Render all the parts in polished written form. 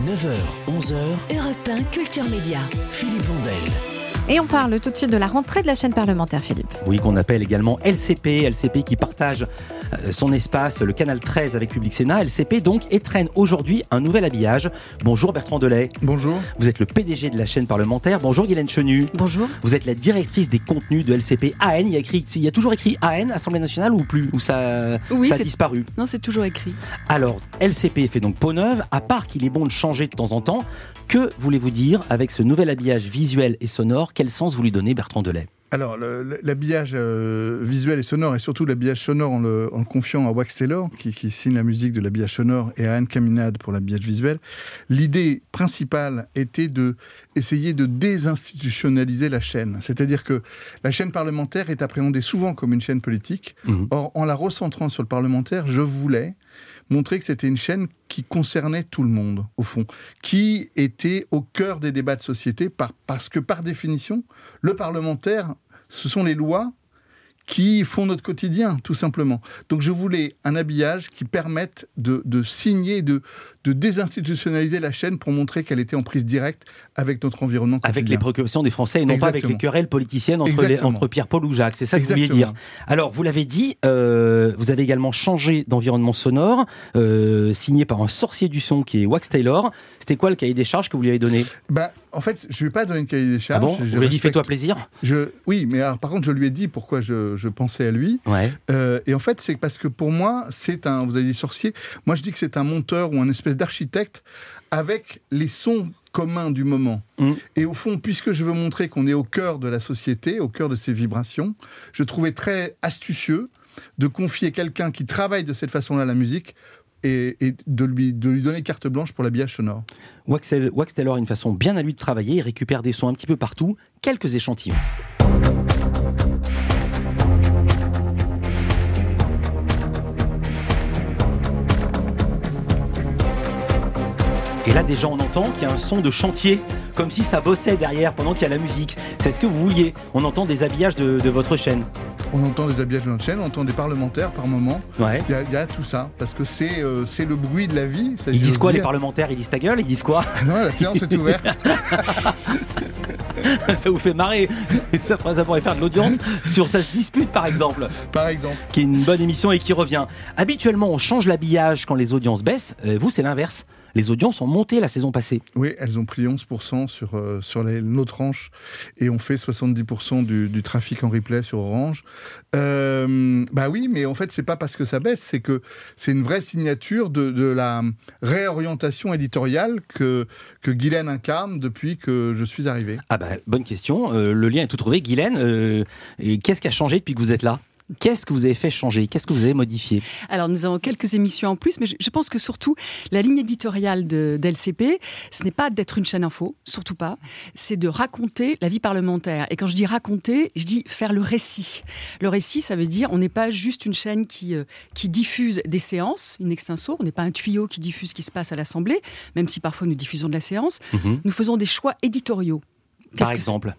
9h, 11h, Europe 1 Culture Média. Philippe Vandel. Et on parle tout de suite de la rentrée de la chaîne parlementaire, Philippe. Oui, qu'on appelle également LCP qui partage son espace, le canal 13 avec Public Sénat. LCP donc étrenne aujourd'hui un nouvel habillage. Bonjour Bertrand Delay. Bonjour. Vous êtes le PDG de la chaîne parlementaire. Bonjour Guylaine Chenu. Bonjour. Vous êtes la directrice des contenus de LCP AN. Il y a toujours écrit AN, Assemblée Nationale ou plus? Ou ça a disparu? Non, c'est toujours écrit. Alors, LCP fait donc peau neuve, à part qu'il est bon de changer de temps en temps. Que voulez-vous dire avec ce nouvel habillage visuel et sonore? Quel sens vous lui donnez, Bertrand Delay? Alors, l'habillage visuel et sonore, et surtout l'habillage sonore en le confiant à Wax Taylor, qui signe la musique de l'habillage sonore, et à Anne Caminade pour l'habillage visuel, l'idée principale était d'essayer de désinstitutionnaliser la chaîne. C'est-à-dire que la chaîne parlementaire est appréhendée souvent comme une chaîne politique. Or, en la recentrant sur le parlementaire, je voulais montrer que c'était une chaîne qui concernait tout le monde, au fond, qui était au cœur des débats de société, parce que, par définition, le parlementaire, ce sont les lois qui font notre quotidien, tout simplement. Donc je voulais un habillage qui permette de signer, de désinstitutionnaliser la chaîne pour montrer qu'elle était en prise directe avec notre environnement quotidien. Avec les préoccupations des Français et non pas avec les querelles politiciennes entre Pierre-Paul ou Jacques. C'est ça que vous vouliez dire. Alors, vous l'avez dit, vous avez également changé d'environnement sonore, signé par un sorcier du son qui est Wax Taylor. C'était quoi le cahier des charges que vous lui avez donné? En fait, je ne lui ai pas donné le cahier des charges. Ah bon? Vous lui avez dit fais-toi plaisir? Oui, mais alors, par contre, je lui ai dit pourquoi je pensais à lui. Ouais. Et en fait, c'est parce que pour moi, vous avez dit sorcier, moi je dis que c'est un monteur ou un espèce d'architecte avec les sons communs du moment. Et au fond, puisque je veux montrer qu'on est au cœur de la société, au cœur de ses vibrations, je trouvais très astucieux de confier quelqu'un qui travaille de cette façon-là la musique et de lui donner carte blanche pour l'habillage sonore. Wax Taylor a une façon bien à lui de travailler, il récupère des sons un petit peu partout, quelques échantillons. Et là, déjà, on entend qu'il y a un son de chantier, comme si ça bossait derrière pendant qu'il y a la musique. C'est ce que vous vouliez. On entend des habillages de votre chaîne. On entend des habillages de notre chaîne, on entend des parlementaires par moment. Ouais. Il y a tout ça, parce que c'est le bruit de la vie. Ils disent quoi, les parlementaires? Ils disent ta gueule? Ils disent quoi? Non, la séance est ouverte. Ça vous fait marrer. Ça pourrait faire de l'audience sur Ça se dispute, par exemple. Par exemple. Qui est une bonne émission et qui revient. Habituellement, on change l'habillage quand les audiences baissent. Vous, c'est l'inverse. Les audiences ont monté la saison passée. Oui, elles ont pris 11% sur nos tranches et on fait 70% du trafic en replay sur Orange. Oui, mais en fait, c'est pas parce que ça baisse, c'est que c'est une vraie signature de la réorientation éditoriale que Guylaine incarne depuis que je suis arrivé. Bonne question. Le lien est tout trouvé. Guylaine, qu'est-ce qui a changé depuis que vous êtes là ? Qu'est-ce que vous avez fait changer? Qu'est-ce que vous avez modifié? Alors, nous avons quelques émissions en plus, mais je pense que surtout, la ligne éditoriale d'LCP, ce n'est pas d'être une chaîne info, surtout pas. C'est de raconter la vie parlementaire. Et quand je dis raconter, je dis faire le récit. Le récit, ça veut dire, on n'est pas juste une chaîne qui diffuse des séances, in extenso. On n'est pas un tuyau qui diffuse ce qui se passe à l'Assemblée, même si parfois nous diffusons de la séance. Nous faisons des choix éditoriaux. Par exemple,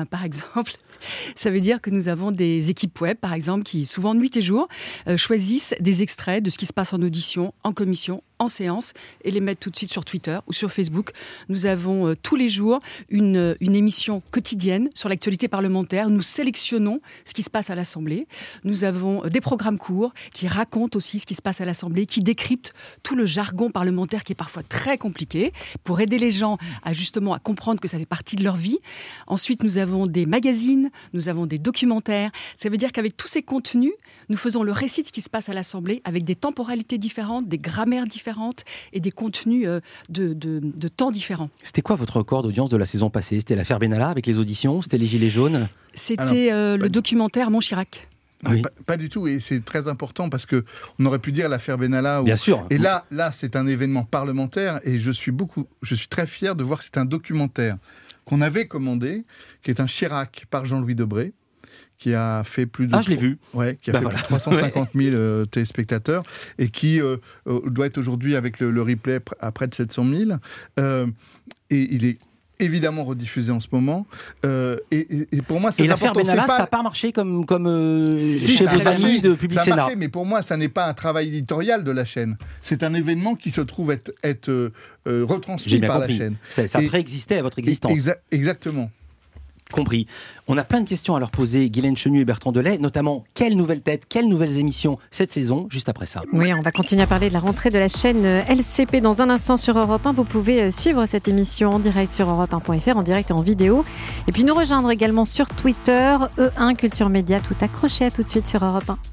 ça veut dire que nous avons des équipes web, par exemple, qui, souvent nuit et jour, choisissent des extraits de ce qui se passe en audition, en commission, en séance, et les mettent tout de suite sur Twitter ou sur Facebook. Nous avons tous les jours une émission quotidienne sur l'actualité parlementaire. Nous sélectionnons ce qui se passe à l'Assemblée. Nous avons des programmes courts qui racontent aussi ce qui se passe à l'Assemblée, qui décryptent tout le jargon parlementaire qui est parfois très compliqué, pour aider les gens à comprendre que ça fait partie de leur vie. Ensuite, nous avons des magazines, nous avons des documentaires. Ça veut dire qu'avec tous ces contenus, nous faisons le récit de ce qui se passe à l'Assemblée avec des temporalités différentes, des grammaires différentes et des contenus de temps différents. C'était quoi votre record d'audience de la saison passée? C'était l'affaire Benalla avec les auditions? C'était les Gilets jaunes? C'était le documentaire Mon Chirac. Oui. Pas du tout, et c'est très important parce que on aurait pu dire l'affaire Benalla. Bien sûr. Et là, c'est un événement parlementaire et je suis très fier de voir que c'est un documentaire qu'on avait commandé, qui est un Chirac par Jean-Louis Debré, qui a fait plus de... je l'ai vu. Ouais, qui a fait plus de 350 000 téléspectateurs et qui doit être aujourd'hui avec le replay à près de 700 000. Et il est évidemment rediffusé en ce moment. Et pour moi, c'est et l'affaire Benalla, ça n'a pas marché comme chez vos amis de Public Sénat. Ça a marché, mais pour moi, ça n'est pas un travail éditorial de la chaîne. C'est un événement qui se trouve être retransmis par la chaîne. Ça préexistait à votre existence. Exactement. Compris. On a plein de questions à leur poser, Guylaine Chenu et Bertrand Delay, notamment quelles nouvelles têtes, quelles nouvelles émissions cette saison, juste après ça. Oui, on va continuer à parler de la rentrée de la chaîne LCP dans un instant sur Europe 1. Vous pouvez suivre cette émission en direct sur europe1.fr, en direct et en vidéo. Et puis nous rejoindre également sur Twitter, E1 Culture Média, tout accroché. À tout de suite sur Europe 1.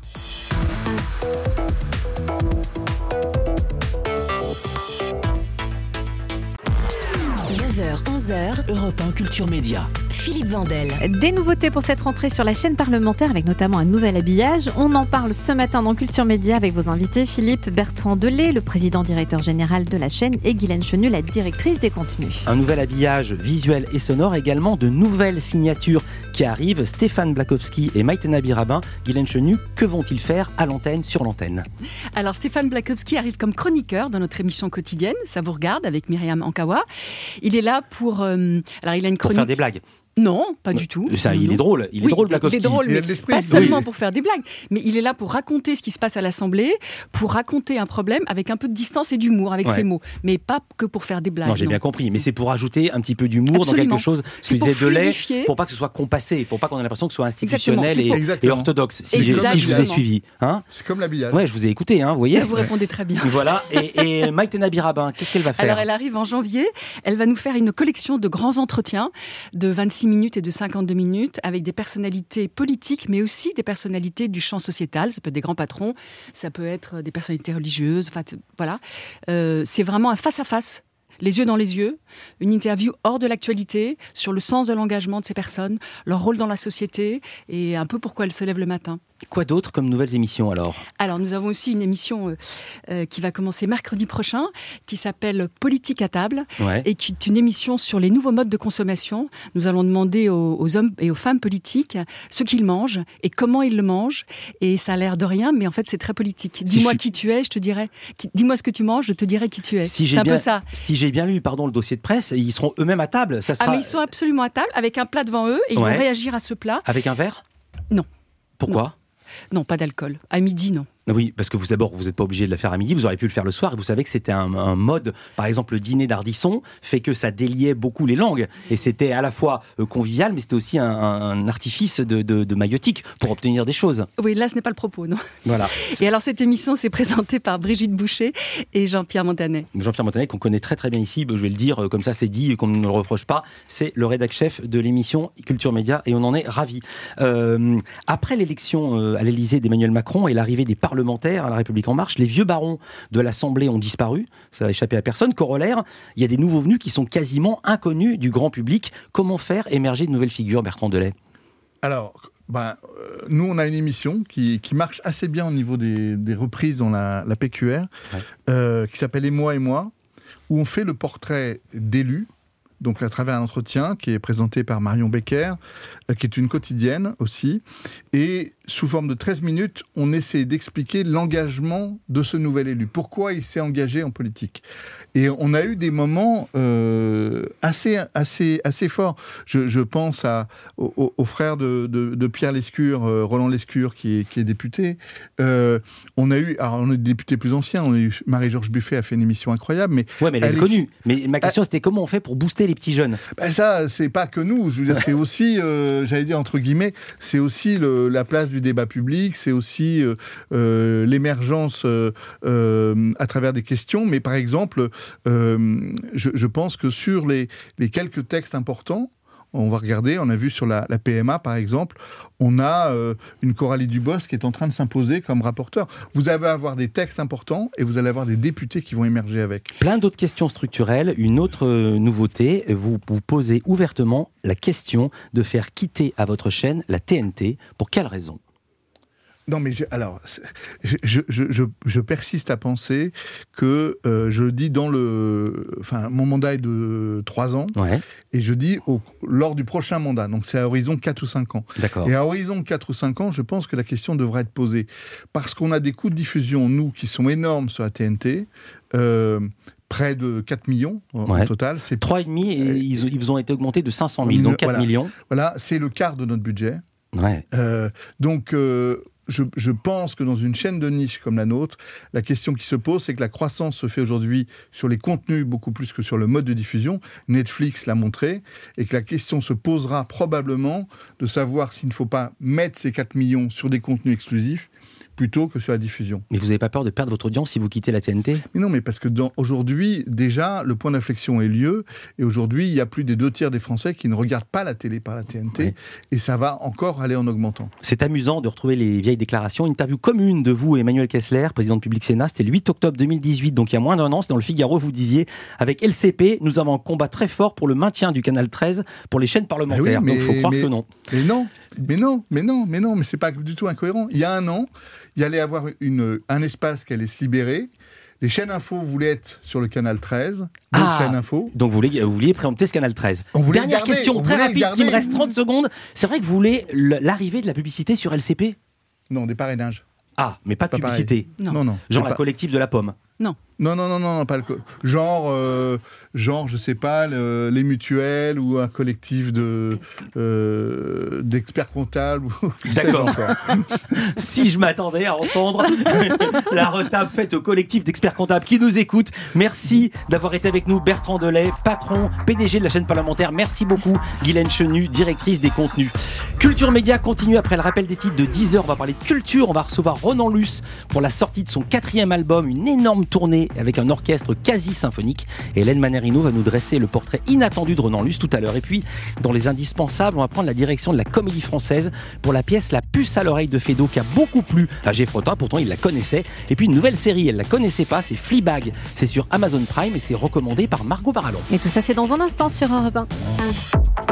9h-11h, Europe 1 Culture Média. Philippe Vandel. Des nouveautés pour cette rentrée sur la chaîne parlementaire avec notamment un nouvel habillage. On en parle ce matin dans Culture Média avec vos invités Philippe Bertrand Delay, le président directeur général de la chaîne, et Guylaine Chenu, la directrice des contenus. Un nouvel habillage visuel et sonore, également de nouvelles signatures qui arrivent. Stéphane Blakowski et Maïtena Birabin. Guylaine Chenu, que vont-ils faire à l'antenne, sur l'antenne ? Alors Stéphane Blakowski arrive comme chroniqueur dans notre émission quotidienne, Ça vous regarde, avec Myriam Ankawa. Il est là pour... alors il a une chronique... Pour faire des blagues. Non, pas du tout. Ça, il est drôle. Il est drôle, Blakowski. Il est drôle, mais pas seulement pour faire des blagues. Mais il est là pour raconter ce qui se passe à l'Assemblée, pour raconter un problème avec un peu de distance et d'humour avec ses mots. Mais pas que pour faire des blagues. Non, j'ai bien compris. Mais c'est pour ajouter un petit peu d'humour dans quelque chose, ce que disait Delay, pour pas que ce soit compassé, pour pas qu'on ait l'impression que ce soit institutionnel et orthodoxe. Si je vous ai suivi. C'est comme l'habillage. Ouais, je vous ai écouté, vous voyez. Vous répondez très bien. Voilà. Et Maïtena Birabin, qu'est-ce qu'elle va faire ? Alors, elle arrive en janvier. Elle va nous faire une collection de grands entretiens de 26 minutes et de 52 minutes avec des personnalités politiques, mais aussi des personnalités du champ sociétal. Ça peut être des grands patrons, ça peut être des personnalités religieuses. Enfin, voilà. C'est vraiment un face-à-face. Les yeux dans les yeux, une interview hors de l'actualité sur le sens de l'engagement de ces personnes, leur rôle dans la société et un peu pourquoi elles se lèvent le matin. Quoi d'autre comme nouvelles émissions alors ? Alors nous avons aussi une émission qui va commencer mercredi prochain qui s'appelle Politique à table et qui est une émission sur les nouveaux modes de consommation. Nous allons demander aux hommes et aux femmes politiques ce qu'ils mangent et comment ils le mangent, et ça a l'air de rien mais en fait c'est très politique. Dis-moi qui tu es, je te dirai. Dis-moi ce que tu manges, je te dirai qui tu es. C'est un peu ça. Si j'ai bien lu le dossier de presse, ils seront eux-mêmes à table. Ça sera... mais ils sont absolument à table avec un plat devant eux et ils vont réagir à ce plat. Avec un verre ? Non. Pourquoi ? Non, pas d'alcool. À midi, non. Oui, parce que vous n'êtes pas obligé de la faire à midi, vous auriez pu le faire le soir, et vous savez que c'était un mode, par exemple le dîner d'Ardisson, fait que ça déliait beaucoup les langues, et c'était à la fois convivial, mais c'était aussi un artifice de maïotique pour obtenir des choses. Oui, là ce n'est pas le propos, non. Voilà. Et alors cette émission s'est présentée par Brigitte Boucher et Jean-Pierre Montanet. Jean-Pierre Montanet, qu'on connaît très très bien ici, je vais le dire, comme ça c'est dit, qu'on ne le reproche pas, c'est le rédac-chef de l'émission Culture Média, et on en est ravis. Après l'élection à l'Élysée d'Emmanuel Macron et l'arrivée des parlementaires à La République En Marche, les vieux barons de l'Assemblée ont disparu, ça n'a échappé à personne. Corollaire, il y a des nouveaux venus qui sont quasiment inconnus du grand public. Comment faire émerger de nouvelles figures, Bertrand Delay ? Alors, nous on a une émission qui marche assez bien au niveau des reprises dans la PQR, qui s'appelle Et moi, où on fait le portrait d'élus, donc à travers un entretien qui est présenté par Marion Becker, qui est une quotidienne aussi. Et sous forme de 13 minutes, on essaie d'expliquer l'engagement de ce nouvel élu. Pourquoi il s'est engagé en politique. Et on a eu des moments assez forts. Je pense au frère de Pierre Lescure, Roland Lescure, qui est député. On a des députés plus anciens. On a eu Marie-Georges Buffet a fait une émission incroyable. Mais elle est connue. Mais ma question, c'était comment on fait pour booster les petits jeunes ? Ça, c'est pas que nous. Je veux dire, c'est aussi, j'allais dire entre guillemets, c'est aussi la place du débat public, c'est aussi l'émergence à travers des questions. Mais par exemple, je pense que sur les quelques textes importants, on va regarder, on a vu sur la PMA par exemple, on a une Coralie Dubos qui est en train de s'imposer comme rapporteur. Vous allez avoir des textes importants et vous allez avoir des députés qui vont émerger avec. Plein d'autres questions structurelles. Une autre nouveauté, vous posez ouvertement la question de faire quitter à votre chaîne la TNT. Pour quelle raison ? Non, mais je persiste à penser que je dis mon mandat est de 3 ans, et je dis lors du prochain mandat, donc c'est à horizon 4 ou 5 ans. D'accord. Et à horizon 4 ou 5 ans, je pense que la question devrait être posée. Parce qu'on a des coûts de diffusion, nous, qui sont énormes sur la TNT, près de 4 millions en total. C'est 3,5 et ils ont été augmentés de 500 000, donc 4 millions. Voilà, c'est le quart de notre budget. Ouais. Donc, je pense que dans une chaîne de niche comme la nôtre, la question qui se pose, c'est que la croissance se fait aujourd'hui sur les contenus beaucoup plus que sur le mode de diffusion. Netflix l'a montré. Et que la question se posera probablement de savoir s'il ne faut pas mettre ces 4 millions sur des contenus exclusifs plutôt que sur la diffusion. Mais vous n'avez pas peur de perdre votre audience si vous quittez la TNT ? Mais non, mais parce que aujourd'hui, déjà, le point d'inflexion est lieu, et aujourd'hui, il y a plus des 2/3 des Français qui ne regardent pas la télé par la TNT, oui. Et ça va encore aller en augmentant. C'est amusant de retrouver les vieilles déclarations. Une interview commune de vous et Emmanuel Kessler, président de Public Sénat, c'était le 8 octobre 2018, donc il y a moins d'un an, c'est dans le Figaro, vous disiez, avec LCP, nous avons un combat très fort pour le maintien du Canal 13 pour les chaînes parlementaires. Oui, donc il faut croire que non. Mais c'est pas du tout incohérent. Il y a un an, il allait avoir un espace qui allait se libérer. Les chaînes info voulaient être sur le Canal 13. Chaînes info. Donc vous vouliez préempter ce Canal 13. Dernière question très rapide, qui me reste 30 secondes. C'est vrai que vous voulez l'arrivée de la publicité sur LCP ? Non, des parrainages. Ah, mais pas de publicité. Non. Genre la collective de la pomme. Non, pas le genre, je sais pas, les mutuelles ou un collectif d'experts comptables. D'accord. Si je m'attendais à entendre la retape faite au collectif d'experts comptables qui nous écoutent. Merci d'avoir été avec nous, Bertrand Delay, patron, PDG de la chaîne parlementaire. Merci beaucoup, Guylaine Chenu, directrice des contenus. Culture Média continue après le rappel des titres de 10h. On va parler de culture. On va recevoir Ronan Luce pour la sortie de son 4e album, une énorme tournée avec un orchestre quasi symphonique. Et Hélène Manarino va nous dresser le portrait inattendu de Ronan Luce tout à l'heure. Et puis, dans les indispensables, on va prendre la direction de la Comédie Française pour la pièce La puce à l'oreille de Feydeau, qui a beaucoup plu à Geffrotin, pourtant il la connaissait. Et puis une nouvelle série, elle la connaissait pas, c'est Fleabag. C'est sur Amazon Prime et c'est recommandé par Margot Barallon. Et tout ça, c'est dans un instant sur Europe 1.